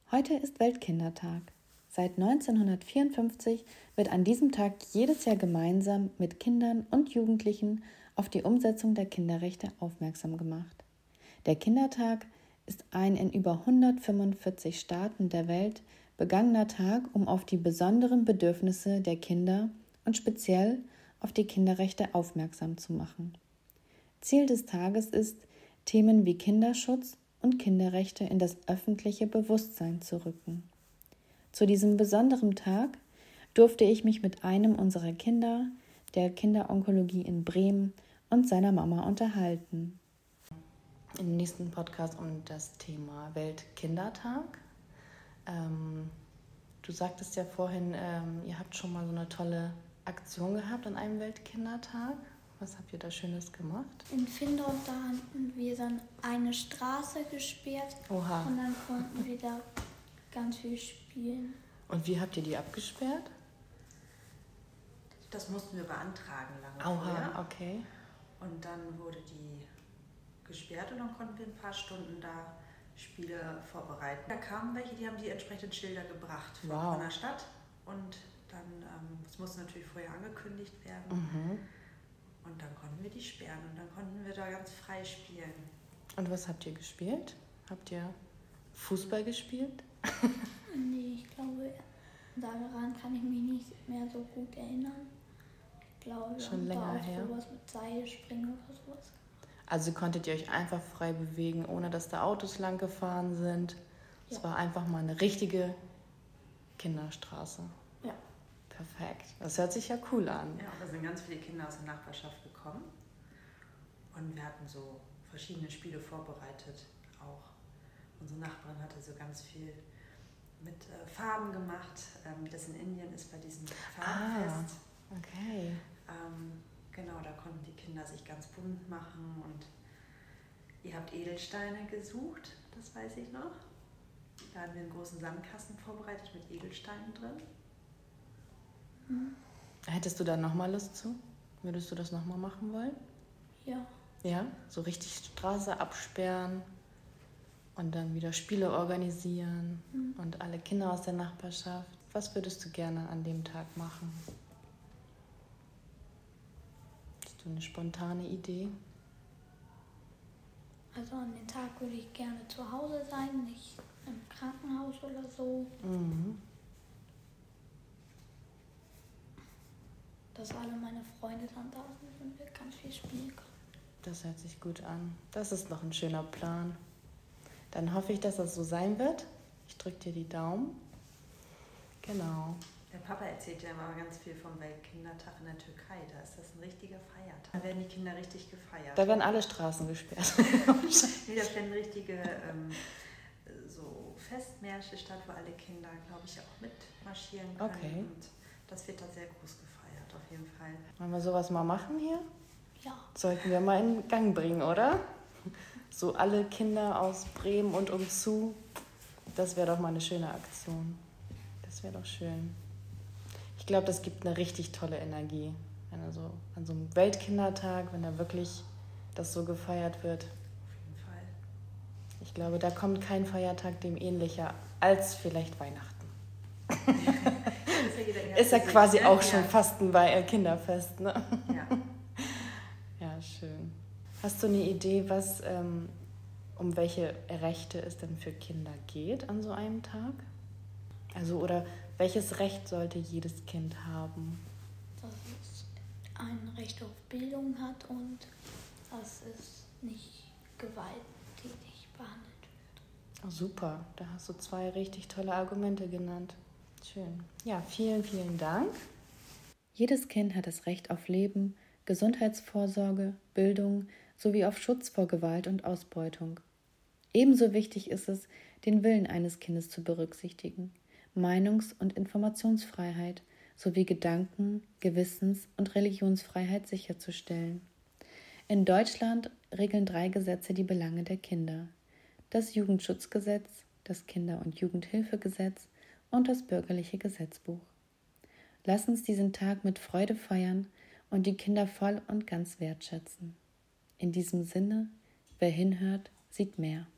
Heute ist Weltkindertag. Seit 1954 wird an diesem Tag jedes Jahr gemeinsam mit Kindern und Jugendlichen auf die Umsetzung der Kinderrechte aufmerksam gemacht. Der Kindertag ist ein in über 145 Staaten der Welt begangener Tag, um auf die besonderen Bedürfnisse der Kinder und speziell auf die Kinderrechte aufmerksam zu machen. Ziel des Tages ist, Themen wie Kinderschutz und Kinderrechte in das öffentliche Bewusstsein zu rücken. Zu diesem besonderen Tag durfte ich mich mit einem unserer Kinder, der Kinderonkologie in Bremen, und seiner Mama unterhalten. Im nächsten Podcast um das Thema Weltkindertag. Du sagtest ja vorhin, ihr habt schon mal so eine tolle Aktion gehabt an einem Weltkindertag. Was habt ihr da Schönes gemacht? In Findorf, da hatten wir dann eine Straße gesperrt. Oha. Und dann konnten wir da ganz viel spielen. Und wie habt ihr die abgesperrt? Das mussten wir beantragen lange Oha, vorher. okay. Und dann wurde die gesperrt und dann konnten wir ein paar Stunden da Spiele vorbereiten. Da kamen welche, die haben die entsprechenden Schilder gebracht von der Stadt. Und dann, das musste natürlich vorher angekündigt werden. Mhm. Und dann konnten wir die sperren und dann konnten wir da ganz frei spielen. Und was habt ihr gespielt? Habt ihr Fußball gespielt? Nee, ich glaube, daran kann ich mich nicht mehr so gut erinnern. Ich glaube, Schon wir haben länger da auch her. sowas mit Seilspringen oder sowas. Also konntet ihr euch einfach frei bewegen, ohne dass da Autos lang gefahren sind? Es Ja. war einfach mal eine richtige Kinderstraße. Ja. Perfekt. Das hört sich ja cool an. Ja, und da sind ganz viele Kinder aus der Nachbarschaft gekommen. Und wir hatten so verschiedene Spiele vorbereitet auch. Unsere Nachbarin hatte so ganz viel mit Farben gemacht, wie das in Indien ist bei diesem Farbenfest. Okay. Genau, da konnten die Kinder sich ganz bunt machen und ihr habt Edelsteine gesucht, das weiß ich noch. Da hatten wir einen großen Sandkasten vorbereitet mit Edelsteinen drin. Hättest du da nochmal Lust zu? Würdest du das nochmal machen wollen? Ja. Ja? So richtig Straße absperren und dann wieder Spiele organisieren und alle Kinder aus der Nachbarschaft. Was würdest du gerne an dem Tag machen? Hast du eine spontane Idee? Also an dem Tag würde ich gerne zu Hause sein, nicht im Krankenhaus oder so. Mhm. Dass alle meine Freunde dann da sind und wir ganz viel spielen können. Das hört sich gut an. Das ist noch ein schöner Plan. Dann hoffe ich, dass das so sein wird. Ich drücke dir die Daumen. Genau. Der Papa erzählt ja immer ganz viel vom Weltkindertag in der Türkei. Da ist das ein richtiger Feiertag. Da werden die Kinder richtig gefeiert. Da werden alle Straßen gesperrt. Nee, da finden richtige so Festmärsche statt, wo alle Kinder, glaube ich, auch mitmarschieren können. Okay. Und das wird da sehr groß gefeiert, auf jeden Fall. Wollen wir sowas mal machen hier? Ja. Sollten wir mal in Gang bringen, oder? So alle Kinder aus Bremen und umzu. Das wäre doch mal eine schöne Aktion. Das wäre doch schön. Ich glaube, das gibt eine richtig tolle Energie. Wenn so an so einem Weltkindertag, wenn da wirklich das so gefeiert wird. Auf jeden Fall. Ich glaube, da kommt kein Feiertag dem ähnlicher als vielleicht Weihnachten. Ist ja quasi auch schon fast ein Kinderfest, ne? Ja. Ja, schön. Hast du eine Idee, was, um welche Rechte es denn für Kinder geht an so einem Tag? Also, oder welches Recht sollte jedes Kind haben? Dass es ein Recht auf Bildung hat und dass es nicht gewalttätig behandelt wird. Oh, super, da hast du 2 richtig tolle Argumente genannt. Schön. Ja, vielen, vielen Dank. Jedes Kind hat das Recht auf Leben, Gesundheitsvorsorge, Bildung sowie auf Schutz vor Gewalt und Ausbeutung. Ebenso wichtig ist es, den Willen eines Kindes zu berücksichtigen, Meinungs- und Informationsfreiheit sowie Gedanken-, Gewissens- und Religionsfreiheit sicherzustellen. In Deutschland regeln 3 Gesetze die Belange der Kinder: das Jugendschutzgesetz, das Kinder- und Jugendhilfegesetz und das bürgerliche Gesetzbuch. Lass uns diesen Tag mit Freude feiern und die Kinder voll und ganz wertschätzen. In diesem Sinne, wer hinhört, sieht mehr.